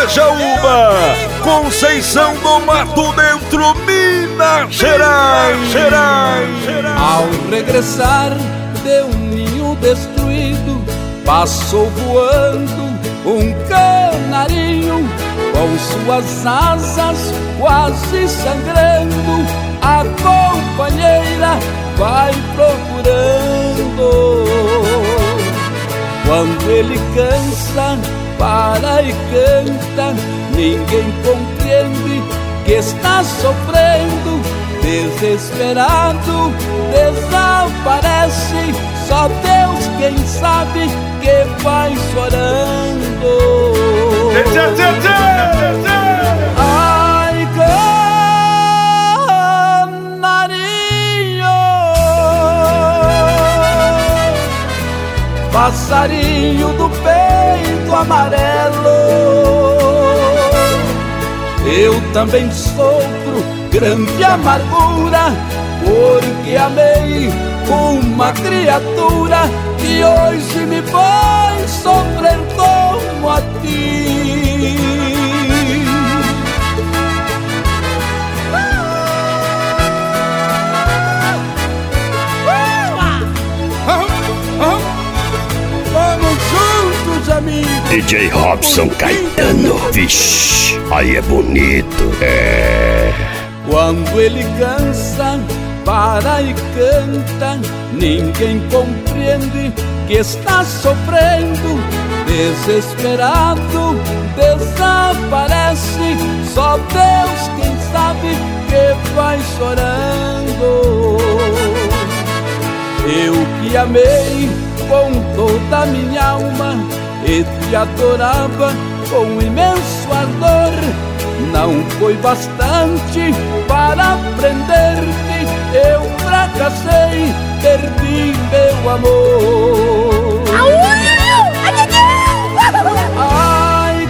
Grajaúba, Conceição do Mato Dentro, Minas Gerais. Ao regressar de um ninho destruído, passou voando um canarinho, com suas asas quase sangrando, a companheira vai procurando. Quando ele cansa, para e canta, ninguém compreende que está sofrendo. Desesperado, desaparece, só Deus quem sabe que vai chorando. Ai, canarinho, passarinho do peito amarelo, eu também sofro grande amargura, porque amei uma criatura que hoje me faz sofrer como a ti. Vamos juntos, amigos. DJ Robson Caetano, vixe, aí é bonito. Quando ele cansa, para e canta, ninguém compreende que está sofrendo. Desesperado, desaparece, só Deus quem sabe que vai chorando. Eu que amei com toda a minha alma e te adorava com imenso ardor, não foi bastante para prender-te, eu fracassei, perdi meu amor. Ai,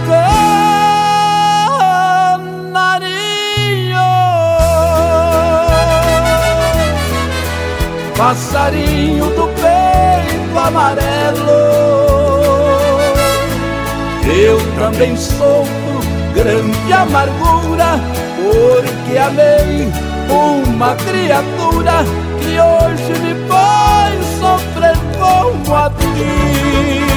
canarinho, passarinho do peito amarelo, eu também sofro grande amargura, porque amei uma criatura que hoje me faz sofrer como a ti.